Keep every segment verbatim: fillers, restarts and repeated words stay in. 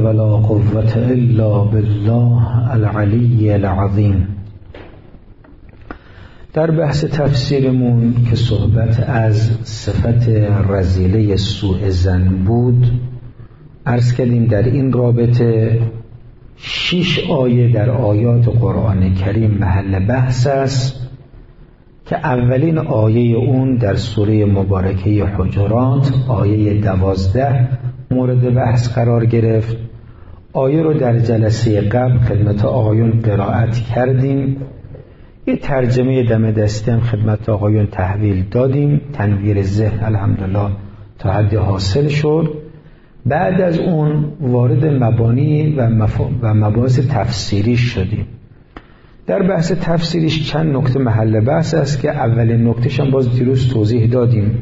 ولا قوة الا بالله العلی العظیم. در بحث تفسیرمون که صحبت از صفت رذیله سوء ظن بود، عرض کردیم در این رابطه شش آیه در آیات قرآن کریم محل بحث است که اولین آیه اون در سوره مبارکه حجرات آیه دوازده مورد بحث قرار گرفت. آیه رو در جلسه قبل خدمت آقایون قرائت کردیم، یه ترجمه دم دستی هم خدمت آقایون تحویل دادیم، تنویر ذهن الحمدلله تا حد حاصل شد. بعد از اون وارد مبانی و, مف... و مباحث تفسیری شدیم. در بحث تفسیریش چند نکته محل بحث است که اولین نکتهش هم باز دیروز توضیح دادیم.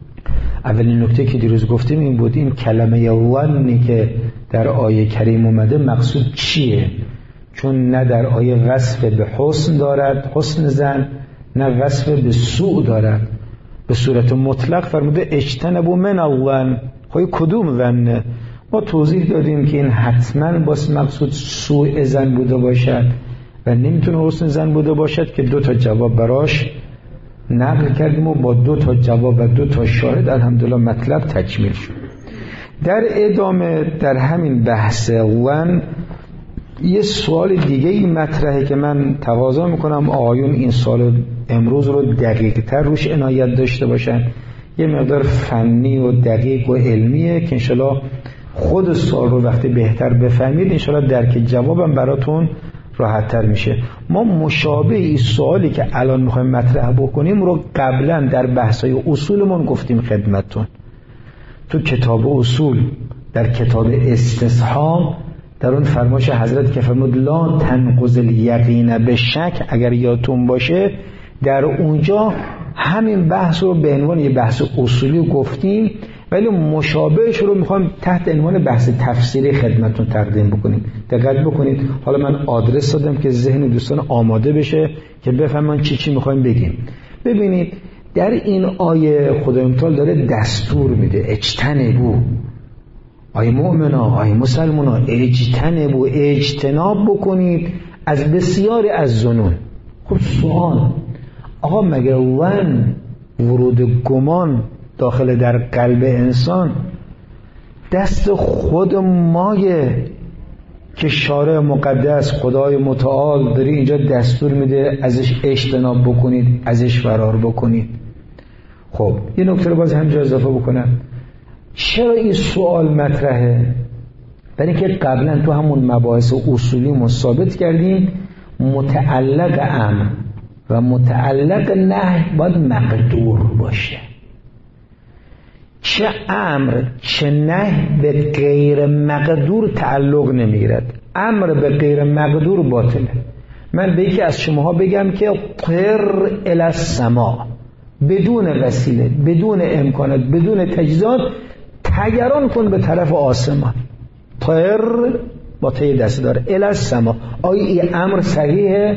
اولین نکته که دیروز گفتیم این بود، این کلمه ظنی که در آیه کریم اومده مقصود چیه؟ چون نه در آیه وصف به حسن دارد، حسن ظن، نه وصف به سوء دارد. به صورت مطلق فرموده اجتنبوا من الظن. خواهی کدوم ظنه؟ ما توضیح دادیم که این حتما باز مقصود سوء ظن بوده باشد و نمیتونه حسن ظن بوده باشد، که دو تا جواب براش نقل کردیم و با دو تا جواب و دو تا شاهد الحمدلله مطلب تکمیل شد. در ادامه در همین بحث ظن یه سوال دیگه ای مطرحه که من تقاضا میکنم آقایون این سوال امروز رو دقیق تر روش عنایت داشته باشن. یه مقدار فنی و دقیق و علمیه که انشالله خود سوال رو وقتی بهتر بفهمید انشالله درک جوابم براتون راحت تر میشه. ما مشابه این سوالی که الان میخوایم مطرح بکنیم رو قبلا در بحثای اصولمون گفتیم خدمتتون. تو کتاب اصول در کتاب استصحاب در اون فرمایش حضرت که فرمود لا تنقض الیقین به شک، اگر یادتون باشه در اونجا همین بحث رو به عنوان یه بحث اصولی گفتیم، ولی مشابهش رو میخوام تحت عنوان بحث تفسیری خدمتتون تقدیم بکنیم. دقت بکنید، حالا من آدرس دادم که ذهن دوستان آماده بشه که بفهمن چی چی میخوایم بگیم. ببینید در این آیه خدای متعال داره دستور میده اجتنبوا، آی مؤمنا، آی مسلمانا، اجتنبوا، اجتناب بکنید از بسیاری از ظنون. خب سوال، آقا مگه ون ورود گمان داخل در قلب انسان دست خود مایه که شارع مقدس خدای متعال داره اینجا دستور میده ازش اجتناب بکنید، ازش فرار بکنید؟ خب یه نکته رو باز همجا اضافه بکنم. چرا این سوال مطرحه؟ برای که قبلا تو همون مباحث اصولی ثابت کردیم متعلق امر و متعلق نهی باید مقدور باشه. چه امر چه نهی به غیر مقدور تعلق نمیگیرد. امر به غیر مقدور باطله. من به یکی از شماها بگم که طر الی السما، بدون وسیله، بدون امکانات، بدون تجهیزات تگران کن به طرف آسمان. طر با ته دست داره الی السما. آیا این امر صحیحه؟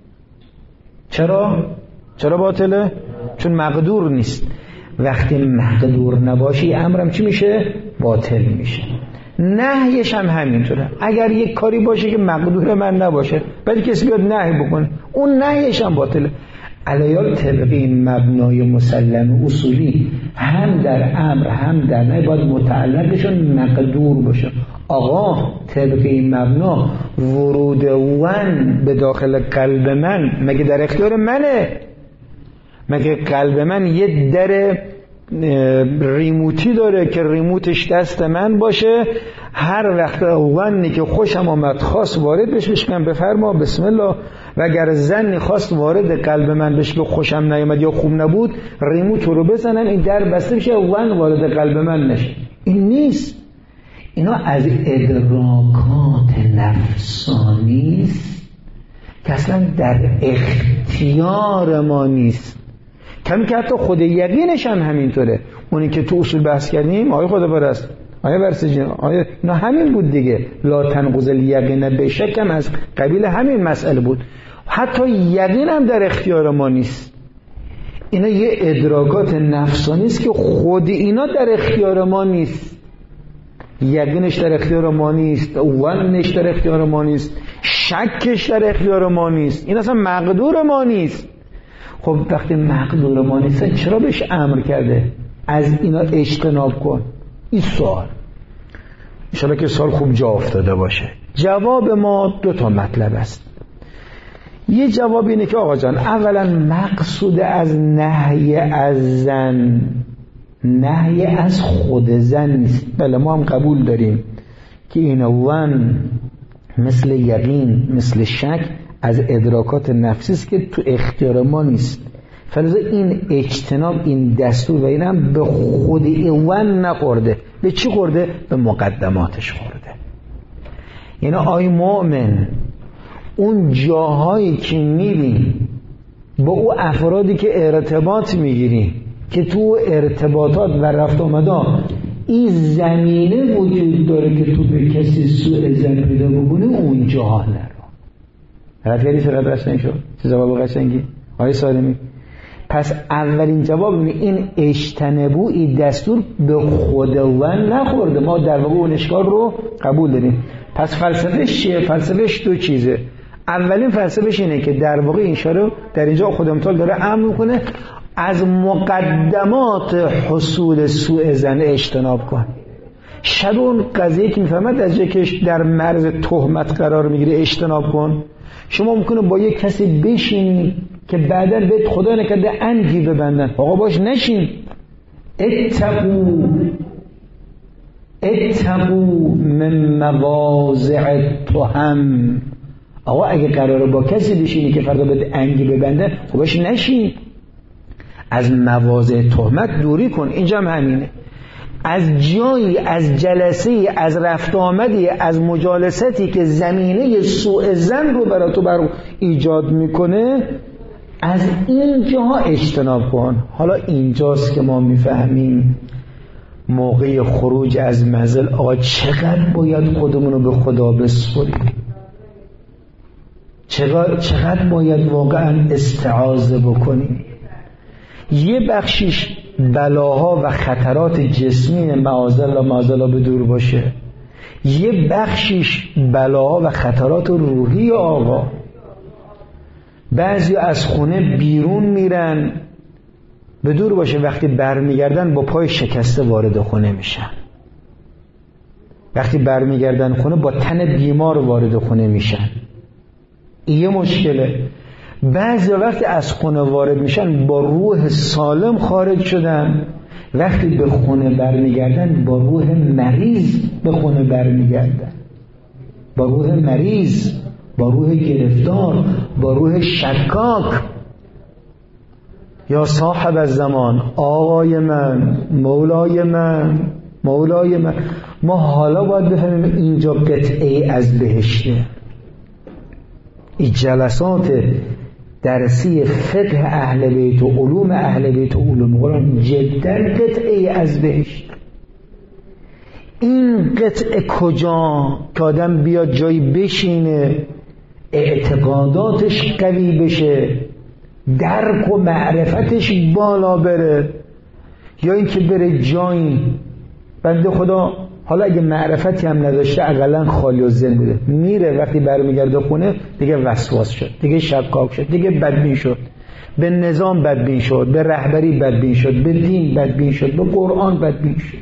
چرا؟ چرا باطله؟ چون مقدور نیست. وقتی مقدور نباشی امرم چی میشه؟ باطل میشه. نهیش هم همینطوره. اگر یک کاری باشه که مقدور من نباشه بعد کسی بیاد نهی بکنه، اون نهیش هم باطله. علیال طبق این مبنای مسلم اصولی هم در امر هم در نهی باید متعلقشون مقدور باشه. آقا طبق این مبنا ورود ون به داخل قلب من مگه در اختیار منه؟ مگه قلب من یه در ریموتی داره که ریموتش دست من باشه؟ هر وقت ونی که خوشم آمد خواست وارد بشه بشم بفرما بسم الله، و اگر زنی خواست وارد قلب من بشه که خوشم نیامد یا خوب نبود ریموت رو بزنن این در بسته بشه ون وارد قلب من نشه. این نیست. اینا از ادراکات نفسانی است که اصلا در اختیار ما نیست. کمی که حتی خود یقینش هم همینطوره. اونی که تو اصول بحث کردیم آیه خدا پرست، آیه برسجین، آیه اینا همین بود دیگه. لا تنقض الیقین به شک هم از قبیل همین مسئله بود. حتی یقین هم در اختیار ما نیست. اینا یه ادراکات نفسانی است که خود اینا در اختیار ما نیست. یقینش در اختیار ما نیست، ونش در اختیار ما نیست، شکش در اختیار ما نیست، این اصلا مقدور ما نیست. خب وقتی مقدور ما نیست چرا بهش امر کرده از اینا اجتناب کن؟ این سوال انشاءالله که سوال خوب جا افتاده باشه. جواب ما دو تا مطلب است. یه جواب اینه که آقا جان اولا مقصود از نهی از زن نهی از خود زن نیست. بله ما هم قبول داریم که این ون مثل یقین مثل شک از ادراکات نفسی است که تو اختیار ما نیست. فلذا این اجتناب این دستور و این هم به خود ون نخورده. به چی خورده؟ به مقدماتش خورده. یعنی آی مؤمن اون جاهایی که میری با او افرادی که ارتباط میگیری که تو ارتباطات و رفت آمدان این زمینه وجود داره که تو به کسی سوء ظن پیدا بکنی اون جاها نرو. رفیقی چقدر قشنگ شد؟ چه جواب قشنگی آقای سالمی؟ پس اولین جواب این اجتنبو این دستور به خود ون نخورده. ما در واقع اون اشکال رو قبول داریم. پس فلسفهش چیه؟ فلسفهش دو چیزه. اولین فلسفهش اینه که در واقع این شارو در اینجا خدا متعال داره امر میکنه از مقدمات حصول سوء ظن اجتناب کن. شب اون قضیه که میفهمد از جایی که در مرز تهمت قرار میگیره اجتناب کن. شما ممکنه با یک کسی بشینی که بعدا بهت خدا نکرده انگی ببندن، آقا باش نشین. اتقو اتقو من مواضع تهم. آقا اگه قراره با کسی بشینی که فردا بهت انگی ببندن خب باش نشین. از مواضع تهمت دوری کن. اینجا هم همینه. از جایی از جلسه از رفت آمدی از مجالستی که زمینه سوء ظن رو برای تو بر ایجاد میکنه از اینجاها اجتناب کن. حالا اینجاست که ما میفهمیم موقع خروج از منزل آقا چقدر باید خودمون رو به خدا بسپاریم، چقدر, چقدر باید واقعا استعاذه بکنیم. یه بخشیش بلاها و خطرات جسمی معاذالله معاذالله به دور باشه، یه بخشیش بلاها و خطرات روحی. آقا بعضی از خونه بیرون میرن به دور باشه وقتی برمیگردن با پای شکسته وارد خونه میشن، وقتی برمیگردن خونه با تن بیمار وارد خونه میشن. این یه مشکله. بعضی وقتی از خونه وارد میشن با روح سالم خارج شدن، وقتی به خونه برمیگردن با روح مریض به خونه برمیگردن، با روح مریض، با روح گرفتار، با روح شکاک. یا صاحب الزمان، آقای من، مولای من، مولای من. ما حالا باید بفهمیم اینجا قطعه از بهشته. این جلسات درسی فقه اهل بیت و علوم اهل بیت و علوم قرآن جدا قطعه از بهشت. این قطعه کجا که آدم بیاد جایی بشینه اعتقاداتش قوی بشه، درک و معرفتش بالا بره، یا اینکه بره جایی بنده خدا حالا اگه معرفتی هم نداشته اقلا خالی و ذهن بوده، میره وقتی برمیگرده خونه دیگه وسواس شد، دیگه شکاک شد، دیگه بدبین شد، به نظام بدبین شد، به رهبری بدبین شد، به دین بدبین شد، به قرآن بدبین شد.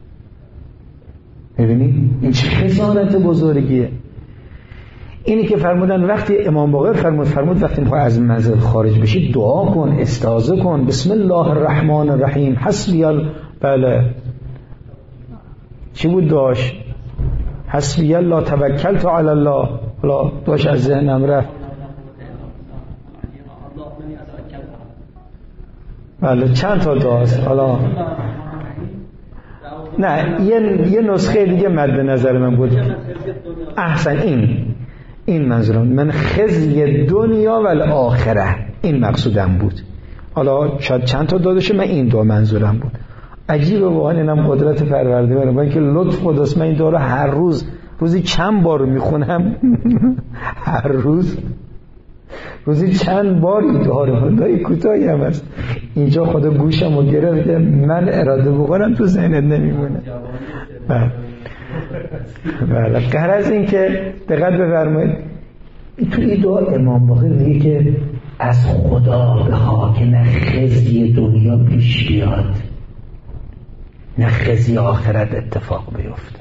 ببینید این چه خسارت بزرگیه. اینی که فرمودن وقتی امام باقر فرمود فرمود وقتی میخوای از منزل خارج بشی دعا کن، استعاذه کن، بسم الله الرحمن الرحیم، حسبی ال... بله چی بود داشت؟ حسبی الله توکلت علی الله. حالا داشت از ذهنم رفت. بله چند تا داشت. حالا نه یه, یه نسخه دیگه مد نظر من بود. احسن این این منظورم من خزی دنیا و الاخره این مقصودم بود. حالا شاید چند تا دادشه، من این دو منظورم بود. عجیبه واقعا اینم قدرت پروردگاره. من که لطف خداست من این دعا رو هر روز روزی چند بار میخونم هر روز روزی چند بار این دعا رو دایی کوتاهی هم هست. اینجا خدا گوشم رو گرفته من اراده بکنم تو ذهنت نمیمونه. بله. غرض این که دقت بفرمایید تو این دعا امام باقر میگه که از خدا بخوا که نه خزی دنیا پیش بیاد نه خزی آخرت اتفاق بیفته.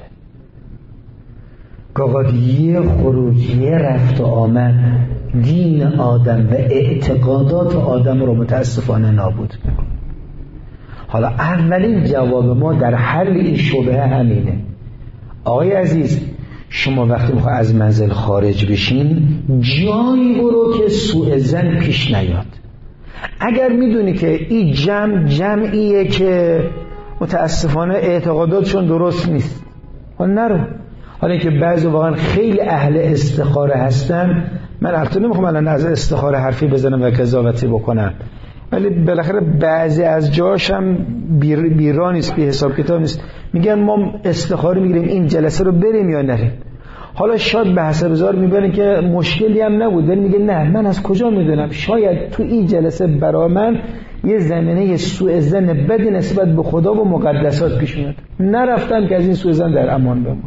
گاهی یه خروج، یه رفت و آمد دین آدم و اعتقادات آدم رو متاسفانه نابود میکنه. حالا اولین جواب ما در حل این شبهه همینه. آقای عزیز، شما وقتی میخوای از منزل خارج بشین جایی برو که سوء ظن پیش نیاد. اگر میدونی که این جمع جمعیه که متاسفانه اعتقاداتشون درست نیست، حالا نرو. حالا که بعضی واقعا خیلی اهل استخاره هستن، من البته نمیخوام الان از استخاره حرفی بزنم و قضاوتی بکنم، ولی بالاخره بعضی از جاش هم بیرا نیست، بی حساب کتاب نیست. میگن ما استخاره میگیریم این جلسه رو بریم یا نریم. حالا شاید به حسب زار میبرن که مشکلی هم نبود، ولی میگه نه، من از کجا میدونم شاید تو این جلسه برای من یه زمینه سوء ظن بدی نسبت به خدا و مقدسات پیش میاد، نرفتم که از این سوء ظن در امان بمونم.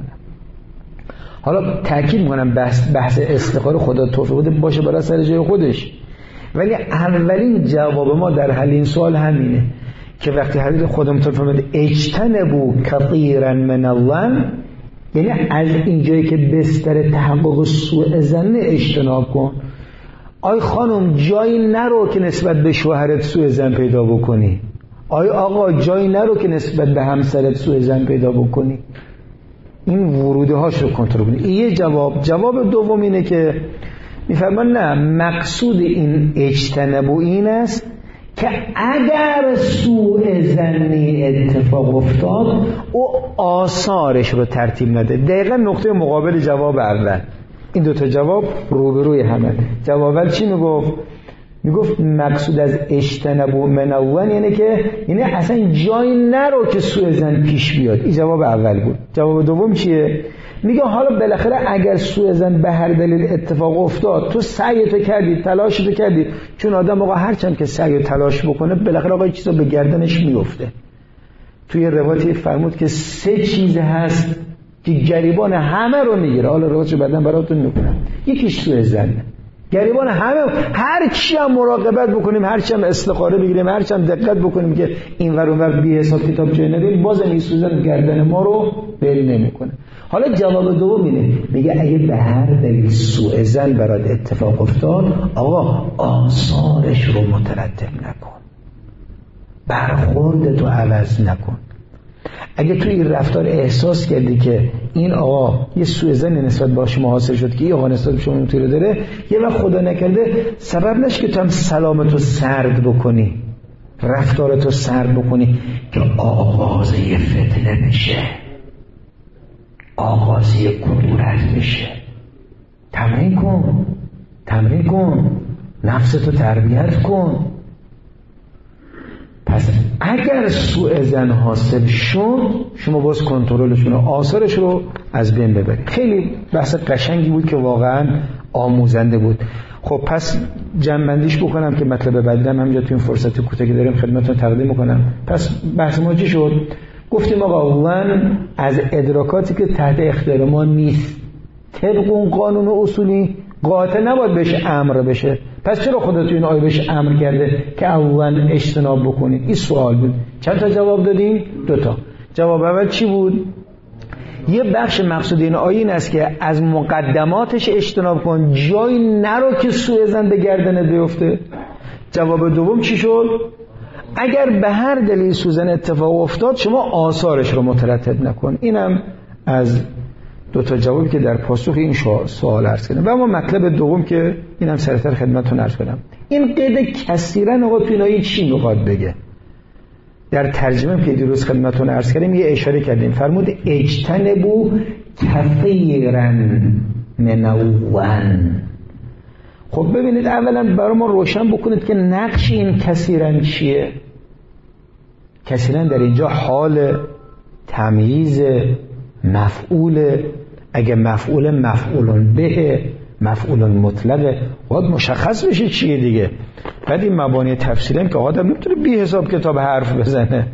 حالا تاکید میکنم بحث بحث استخاره خدا توفیق بده باشه برای سر جای خودش، ولی اولین جواب ما در حل این سوال همینه که وقتی حدیث خدا متعال فرمود اجتنبوا کثیرا من الله، یعنی از اینجایی که بستر تحقق سوء ظن اجتناب کن. آی خانم جایی نرو که نسبت به شوهرت سوء ظن پیدا بکنی. آی آقا جایی نرو که نسبت به همسرت سوء ظن پیدا بکنی. این وروده هاش رو کنترل کنی. این یه جواب. جواب دوم اینه که میفرمان نه، مقصود این اجتنبو این است که اگر سوء ظنی اتفاق افتاد او آثارش رو ترتیب نده. دقیقا نقطه مقابل جواب اول. این دوتا جواب روبروی همه. جواب اول چی میگفت؟ میگفت مقصود از اجتنبوا من الله یعنی که یعنی اصلا جایی نرو که سوء ظن پیش بیاد. این جواب اول بود. جواب دوم چیه؟ میگه حالا بالاخره اگر سوء ظن به هر دلیل اتفاق افتاد، تو سعیتو کردی، تلاشتو کردی، چون آدم آقا هرچند که سعی و تلاش بکنه بالاخره آقا چیزا به گردنش میفته. توی روایتی فرمود که سه چیز هست که گریبان همه رو میگیره. حالا روایتشو بعداً براتون میکنم. یکیش سوء ظن، گریبان همه، هر چی هم مراقبت بکنیم، هر چی هم استخاره بگیریم، هر چی هم دقت بکنیم که این ور اون ور بی حساب کتاب جای ندیم، بازم این سوء ظن گردن ما رو بل نمیکنه. حالا جواب دوم اینه، میگه اگه به هر دلیل سوء ظن برات اتفاق افتاد، آقا آثارش رو مترتب نکن، برخورد تو عوض نکن. اگه توی این رفتار احساس کردی که این آقا یه سوء ظنی نسبت به شما حاصل شد که این آقا نسبت به شما اون رو داره، یه وقت خدا نکرده سبب نشه که تو هم سلامتو سرد بکنی، رفتارتو سرد بکنی که آغاز یه فتنه بشه، آغاز یه کدورت بشه. تمرین کن، تمرین کن، نفستو تربیت کن. پس اگر سوء ظن حاصل شد، شما باز کنترلشون و آثارش رو از بین ببرید. خیلی بحث قشنگی بود که واقعا آموزنده بود. خب پس جمع‌بندیش بکنم که مطلب بعدم همینجا تو این فرصت کوتاهی که داریم خدمتتون تقدیم میکنم. پس بحث ما چی شد؟ گفتیم آقا من از ادراکاتی که تحت اختیار ما نیست، طبق اون قانون و اصولی قاطع نباید بهش امر بشه. پس چرا خدا تو این آیه بهش امر کرده که اولا اجتناب بکنید؟ این سوال بود. چند تا جواب دادیم؟ دو تا. جواب اول چی بود؟ یه بخش مقصود این آیه این است که از مقدماتش اجتناب کن، جایی نرو که سوء ظن به گردنت بیفته. جواب دوم چی شد؟ اگر به هر دلیل سوء ظن اتفاق افتاد، شما آثارش رو مترتب نکن. اینم از دو تا جوابی که در پاسخ این سوال عرض کردم. و اما مطلب دوم که اینم سریعتر خدمتتون عرض کنم، این قید کثیرا آقا تو این چی میخواد بگه؟ در ترجمه که دیروز خدمتتون عرض کردیم یه اشاره کردیم، فرمود اجتنبوا کثیرا من الله. خب ببینید اولا برای ما روشن بکنید که نقش این کثیرا چیه. کثیرا در اینجا حال، تمییز، مفعول. اگه مفعول مفعول به، مفعول مطلقه، باید مشخص بشه چیه دیگه. بعد این مبانی تفسیری هم که آدم نمیتونه بی حساب کتاب حرف بزنه،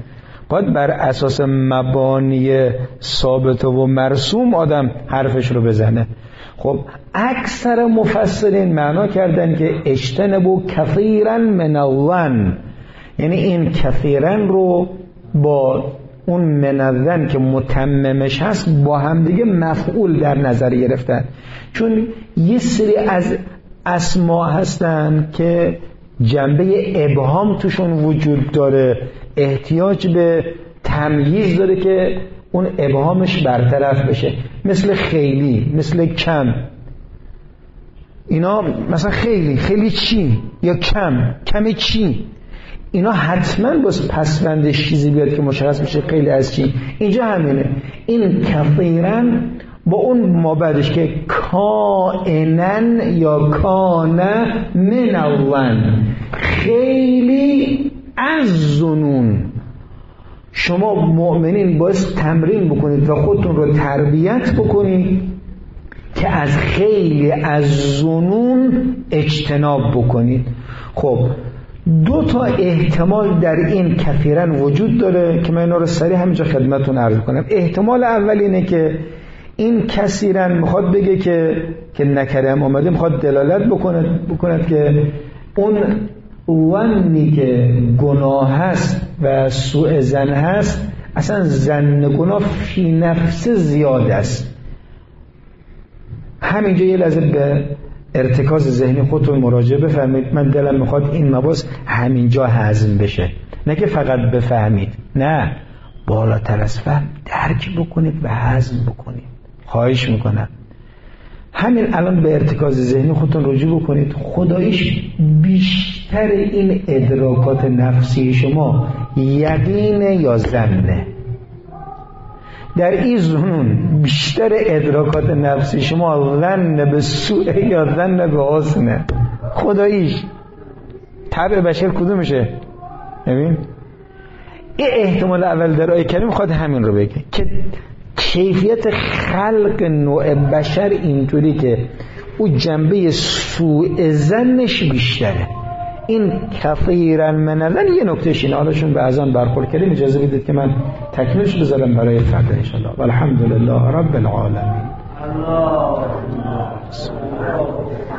باید بر اساس مبانی ثابت و مرسوم آدم حرفش رو بزنه. خب اکثر مفسرین معنا کردن که اجتنبوا کثیرا من الظن، یعنی این کثیرا رو با اون منظن که متممش هست با هم دیگه مفعول در نظر گرفتن، چون یه سری از اسما هستن که جنبه ابهام توشون وجود داره، احتیاج به تمییز داره که اون ابهامش برطرف بشه، مثل خیلی، مثل کم. اینا مثلا خیلی خیلی چی یا کم کم چی، اینا حتما باز پسوندش چیزی بیاد که مشخص بشه خیلی از چی. اینجا همینه، این کثیرا با اون مابعدش که کائنن یا کانه من الظن، خیلی از ظنون. شما مؤمنین باید تمرین بکنید و خودتون رو تربیت بکنید که از خیلی از ظنون اجتناب بکنید. خب دو تا احتمال در این کثیرا وجود داره که من اینا رو سریع همینجا خدمتتون عرض کنم. احتمال اول اینه که این کثیرا میخواد بگه که که نکرم اومده، میخواد دلالت بکنه بکنه که اون ظنی که گناه هست و سوء ظن هست، اصلا ظن گناه فی نفس زیاد است. همینجا یه لحظه به ارتکاز ذهنی خودتون مراجعه بفرمایید. من دلم میخواد این مباحث همینجا هضم بشه، نه که فقط بفهمید، نه، بالاتر از فهم درک بکنید و هضم بکنید. خواهش میکنم همین الان به ارتکاز ذهنی خودتون رجوع بکنید. خداییش بیشتر این ادراکات نفسی شما یقینه یا ظنه؟ در این ظنون بیشتر ادراکات نفسی شما ظن به سوء یا ظن به حسنه؟ خداییش طبع بشر کدومشه؟ ببین این احتمال اول در آیه کریم خواهد همین رو بگه که کیفیت خلق نوع بشر اینطوری که او جنبه سوء ظنش بیشتره. این کثیرا من الظن یه نکتهش اینه. حالاشون به اذان برخورد کردیم، اجازه بدید که من تکمیلش بذارم برای فردا ان شاء الله. والحمدلله رب العالمین. الله